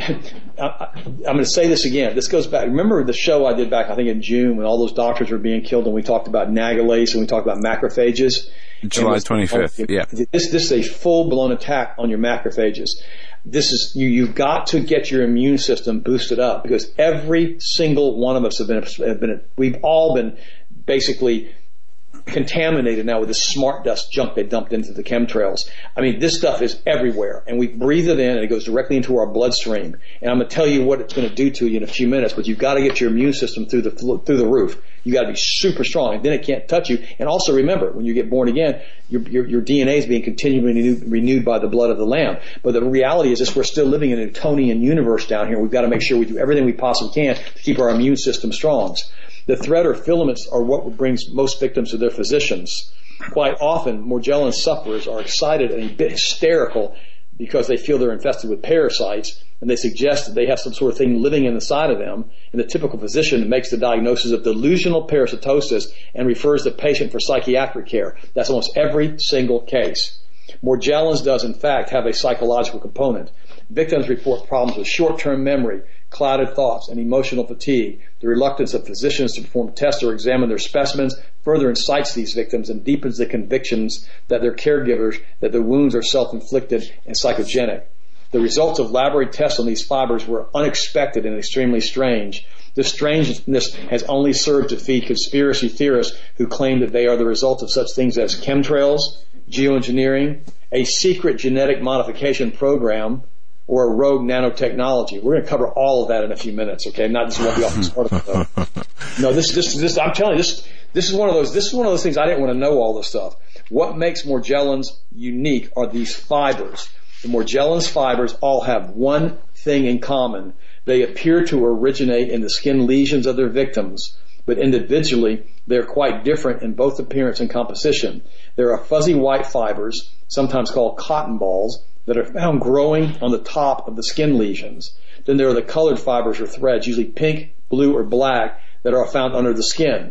I'm going to say this again. This goes back. Remember the show I did back, I think in June, when all those doctors were being killed, and we talked about nagalase and we talked about macrophages. July 25th. Yeah. This is a full-blown attack on your macrophages. This is you've got to get your immune system boosted up, because every single one of us we've all been basically contaminated now with this smart dust junk they dumped into the chemtrails. I mean, this stuff is everywhere, and we breathe it in, and it goes directly into our bloodstream. And I'm going to tell you what it's going to do to you in a few minutes, but you've got to get your immune system through the roof. You got to be super strong, and then it can't touch you. And also remember, when you get born again, your DNA is being continually renewed by the blood of the Lamb. But the reality is, we're still living in a Newtonian universe down here. We've got to make sure we do everything we possibly can to keep our immune system strong. The thread or filaments are what brings most victims to their physicians. Quite often, Morgellons sufferers are excited and a bit hysterical because they feel they're infested with parasites, and they suggest that they have some sort of thing living inside of them. And the typical physician makes the diagnosis of delusional parasitosis and refers the patient for psychiatric care. That's almost every single case. Morgellons does, in fact, have a psychological component. Victims report problems with short-term memory, clouded thoughts, and emotional fatigue. The reluctance of physicians to perform tests or examine their specimens further incites these victims and deepens the convictions that their caregivers that the wounds are self-inflicted and psychogenic. The results of laboratory tests on these fibers were unexpected and extremely strange. This strangeness has only served to feed conspiracy theorists who claim that they are the result of such things as chemtrails, geoengineering, a secret genetic modification program, or a rogue nanotechnology. We're going to cover all of that in a few minutes, okay? Not this won't be off this article, though. No, this. I'm telling you, this is one of those things I didn't want to know all this stuff. What makes Morgellons unique are these fibers. The Morgellons fibers all have one thing in common. They appear to originate in the skin lesions of their victims, but individually they're quite different in both appearance and composition. There are fuzzy white fibers, sometimes called cotton balls, that are found growing on the top of the skin lesions. Then there are the colored fibers or threads, usually pink, blue, or black, that are found under the skin.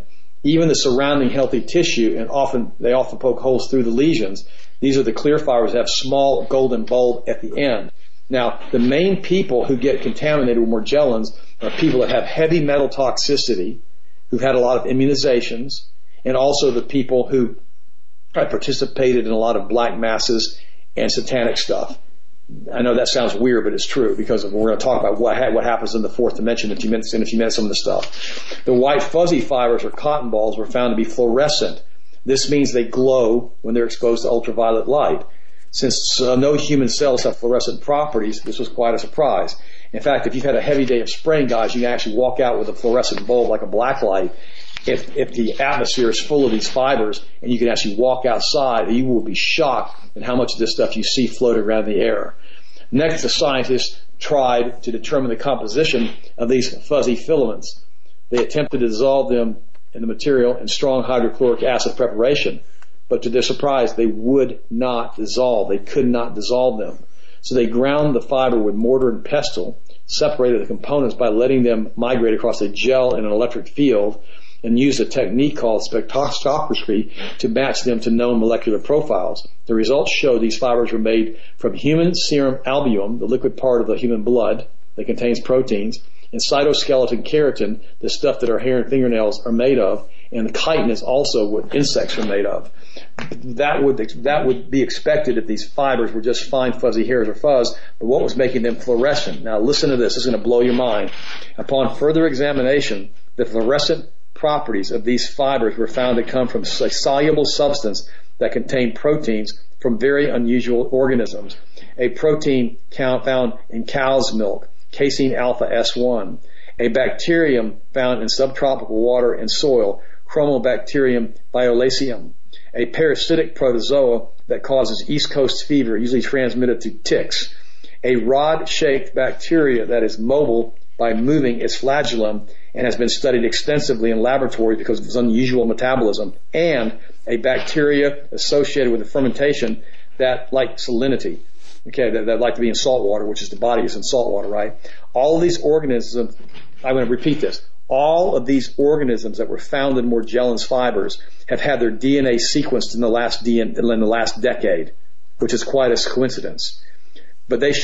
even the surrounding healthy tissue, and they often poke holes through the lesions. These are the clear fibers that have small golden bulb at the end. Now, the main people who get contaminated with Morgellons are people that have heavy metal toxicity, who've had a lot of immunizations, and also the people who have participated in a lot of black masses and satanic stuff. I know that sounds weird, but it's true, because we're going to talk about what happens in the fourth dimension in a few minutes, some of the stuff. The white fuzzy fibers or cotton balls were found to be fluorescent. This means they glow when they're exposed to ultraviolet light. Since no human cells have fluorescent properties, this was quite a surprise. In fact, if you've had a heavy day of spraying, guys, you can actually walk out with a fluorescent bulb like a black light. If the atmosphere is full of these fibers and you can actually walk outside, you will be shocked at how much of this stuff you see floating around the air. Next, the scientists tried to determine the composition of these fuzzy filaments. They attempted to dissolve them in the material in strong hydrochloric acid preparation, but to their surprise, they would not dissolve. They could not dissolve them. So they ground the fiber with mortar and pestle, separated the components by letting them migrate across a gel in an electric field, and used a technique called spectroscopy to match them to known molecular profiles. The results show these fibers were made from human serum albumin, the liquid part of the human blood that contains proteins, and cytoskeleton keratin, the stuff that our hair and fingernails are made of, and chitin is also what insects are made of. That would be expected if these fibers were just fine fuzzy hairs or fuzz, but what was making them fluorescent? Now listen to this. This is going to blow your mind. Upon further examination, the fluorescent properties of these fibers were found to come from a soluble substance that contained proteins from very unusual organisms. A protein found in cow's milk, casein alpha S1, a bacterium found in subtropical water and soil, Chromobacterium violaceum, a parasitic protozoa that causes East Coast fever, usually transmitted through ticks, a rod-shaped bacteria that is mobile by moving its flagellum and has been studied extensively in laboratory because of its unusual metabolism, and a bacteria associated with the fermentation that like salinity, that like to be in salt water, which is the body is in salt water, right? All of these organisms, I'm going to repeat this, all of these organisms that were found in Morgellons fibers have had their DNA sequenced in the last decade, which is quite a coincidence. But they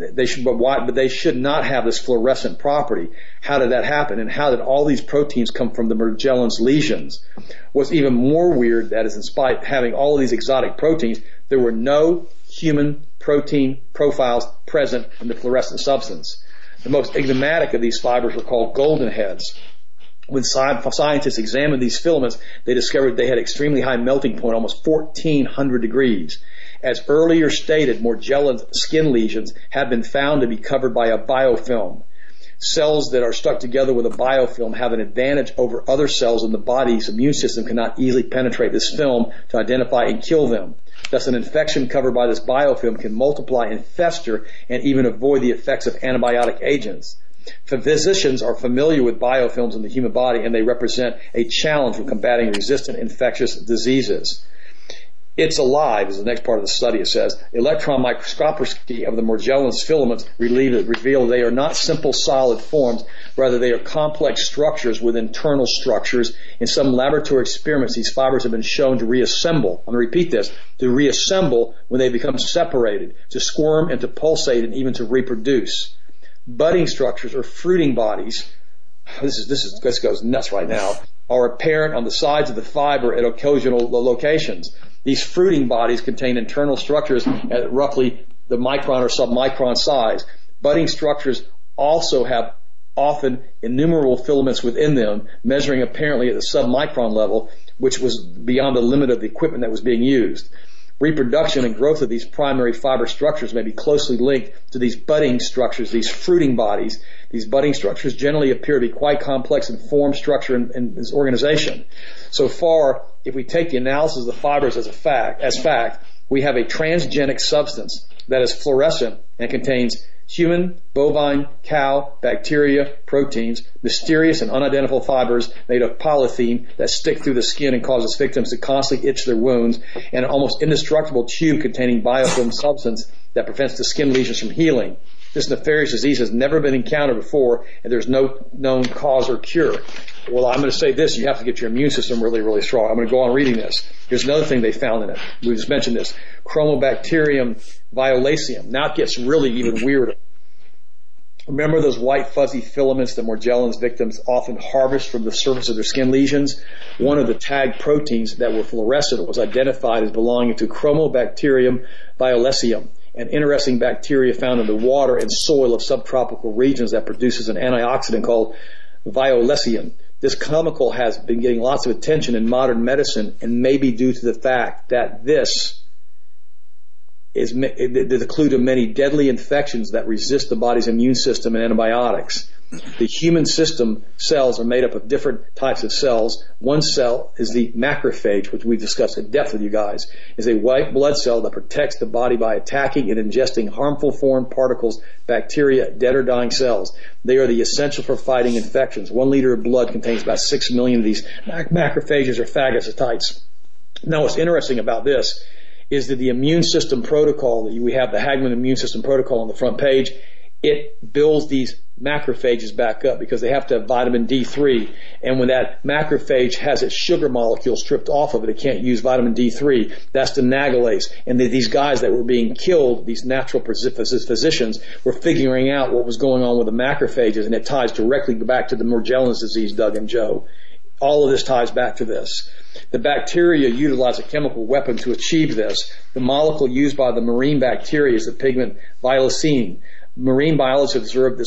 should not have this fluorescent property. How did that happen? And how did all these proteins come from the Morgellons lesions? What's even more weird, that is, in spite of having all of these exotic proteins, there were no human protein profiles present in the fluorescent substance. The most enigmatic of these fibers were called golden heads. When scientists examined these filaments, they discovered they had extremely high melting point, almost 1,400 degrees. As earlier stated, Morgellons skin lesions have been found to be covered by a biofilm. Cells that are stuck together with a biofilm have an advantage over other cells in the body's immune system cannot easily penetrate this film to identify and kill them. Thus, an infection covered by this biofilm can multiply and fester and even avoid the effects of antibiotic agents. Physicians are familiar with biofilms in the human body, and they represent a challenge for combating resistant infectious diseases. It's alive, is the next part of the study. It says, electron microscopy of the Morgellons filaments reveal they are not simple solid forms, rather they are complex structures with internal structures. In some laboratory experiments, these fibers have been shown to reassemble. I'm going to repeat this, to reassemble when they become separated, to squirm and to pulsate and even to reproduce. Budding structures or fruiting bodies, this goes nuts right now, are apparent on the sides of the fiber at occasional locations. These fruiting bodies contain internal structures at roughly the micron or submicron size. Budding structures also have often innumerable filaments within them, measuring apparently at the submicron level, which was beyond the limit of the equipment that was being used. Reproduction and growth of these primary fiber structures may be closely linked to these budding structures, these fruiting bodies. These budding structures generally appear to be quite complex in form, structure, and organization. So far, if we take the analysis of the fibers as fact, we have a transgenic substance that is fluorescent and contains human, bovine, cow, bacteria, proteins, mysterious and unidentifiable fibers made of polythene that stick through the skin and causes victims to constantly itch their wounds, and an almost indestructible tube containing biofilm substance that prevents the skin lesions from healing. This nefarious disease has never been encountered before, and there's no known cause or cure. Well, I'm going to say this. You have to get your immune system really, really strong. I'm going to go on reading this. Here's another thing they found in it. We just mentioned this. Chromobacterium violaceum. Now it gets really even weirder. Remember those white fuzzy filaments that Morgellons victims often harvest from the surface of their skin lesions? One of the tagged proteins that were fluorescent was identified as belonging to Chromobacterium violaceum, an interesting bacteria found in the water and soil of subtropical regions that produces an antioxidant called violacein. This chemical has been getting lots of attention in modern medicine, and may be due to the fact that this is the clue to many deadly infections that resist the body's immune system and antibiotics. The human system cells are made up of different types of cells. One cell is the macrophage, which we've discussed in depth with you guys, is a white blood cell that protects the body by attacking and ingesting harmful foreign particles, bacteria, dead or dying cells. They are the essential for fighting infections. 1 liter of blood contains about 6 million of these macrophages or phagocytes. Now, what's interesting about this is that the immune system protocol, that we have the Hagman immune system protocol on the front page, it builds these macrophages back up because they have to have vitamin D3. And when that macrophage has its sugar molecule stripped off of it, it can't use vitamin D3. That's the nagalase. And these guys that were being killed, these natural physicians, were figuring out what was going on with the macrophages, and it ties directly back to the Morgellons disease, Doug and Joe. All of this ties back to this. The bacteria utilize a chemical weapon to achieve this. The molecule used by the marine bacteria is the pigment violacine. Marine biologists observed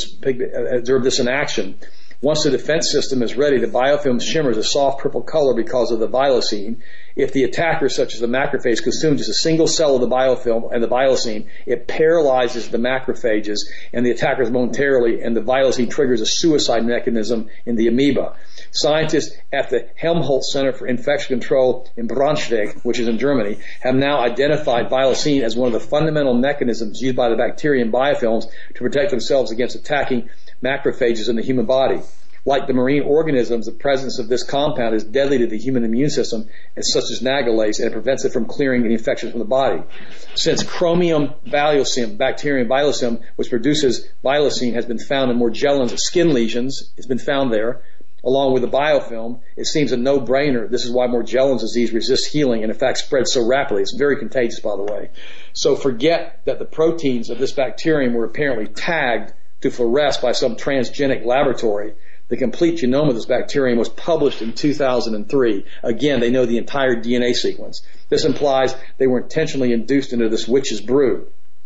this in action. Once the defense system is ready, the biofilm shimmers a soft purple color because of the violacine. If the attacker, such as the macrophage, consumes just a single cell of the biofilm and the violacine, it paralyzes the macrophages and the attackers momentarily, and the violacine triggers a suicide mechanism in the amoeba. Scientists at the Helmholtz Center for Infection Control in Braunschweig, which is in Germany, have now identified violacine as one of the fundamental mechanisms used by the bacteria and biofilms to protect themselves against attacking macrophages in the human body. Like the marine organisms, the presence of this compound is deadly to the human immune system, such as nagalase, and it prevents it from clearing any infections from the body. Since Chromium violacum, bacterium violacum, which produces violacine, has been found in Morgellons skin lesions, it's been found there, along with the biofilm, it seems a no-brainer. This is why Morgellons disease resists healing and in fact spreads so rapidly. It's very contagious, by the way. So forget that the proteins of this bacterium were apparently tagged to fluoresce by some transgenic laboratory. The complete genome of this bacterium was published in 2003. Again, they know the entire DNA sequence. This implies they were intentionally induced into this witch's brew.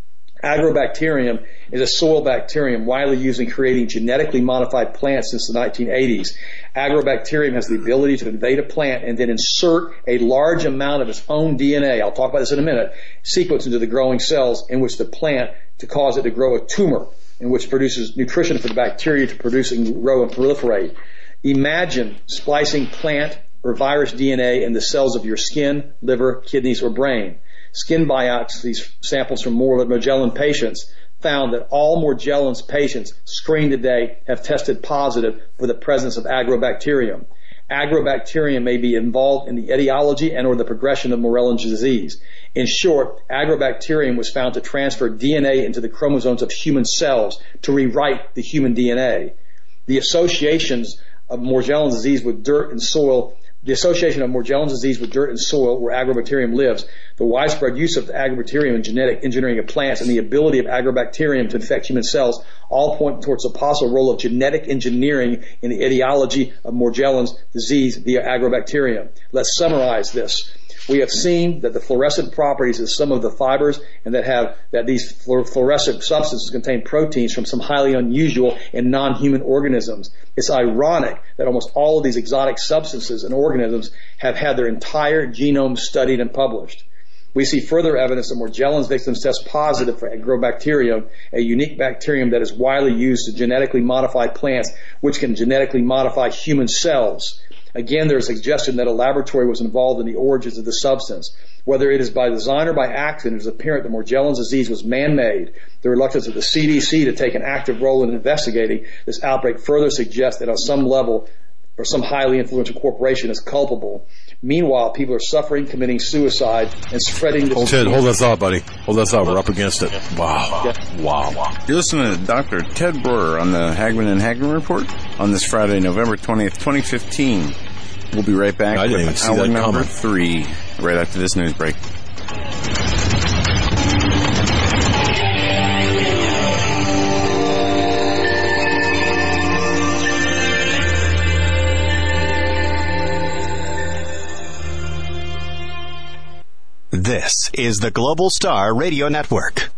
Agrobacterium is a soil bacterium widely used in creating genetically modified plants since the 1980s. Agrobacterium has the ability to invade a plant and then insert a large amount of its own DNA, I'll talk about this in a minute, sequence into the growing cells in which the plant to cause it to grow a tumor, in which produces nutrition for the bacteria to produce and grow and proliferate. Imagine splicing plant or virus DNA in the cells of your skin, liver, kidneys, or brain. Skin biopsies samples from Morgellons patients found that all Morgellons patients screened today have tested positive for the presence of Agrobacterium. Agrobacterium may be involved in the etiology and or the progression of Morgellons disease. In short, Agrobacterium was found to transfer DNA into the chromosomes of human cells to rewrite the human DNA. The associations of Morgellons disease with dirt and soil, the association of Morgellons disease with dirt and soil where Agrobacterium lives, the widespread use of Agrobacterium in genetic engineering of plants, and the ability of Agrobacterium to infect human cells all point towards the possible role of genetic engineering in the etiology of Morgellons disease via Agrobacterium. Let's summarize this. We have seen that the fluorescent properties of some of the fibers and that these fluorescent substances contain proteins from some highly unusual and non-human organisms. It's ironic that almost all of these exotic substances and organisms have had their entire genome studied and published. We see further evidence that Morgellons victims test positive for Agrobacterium, a unique bacterium that is widely used to genetically modify plants, which can genetically modify human cells. Again, there is a suggestion that a laboratory was involved in the origins of the substance. Whether it is by design or by accident, it is apparent that Morgellons disease was man-made. The reluctance of the CDC to take an active role in investigating this outbreak further suggests that on some level, or some highly influential corporation is culpable. Meanwhile, people are suffering, committing suicide, and spreading this. Ted, hold that thought, buddy. Hold that thought. We're up against it. Wow. Yeah. Wow. You're listening to Dr. Ted Broer on the Hagman and Hagman Report on this Friday, November 20th, 2015. We'll be right back with hour number 3 right after this news break. This is the Global Star Radio Network.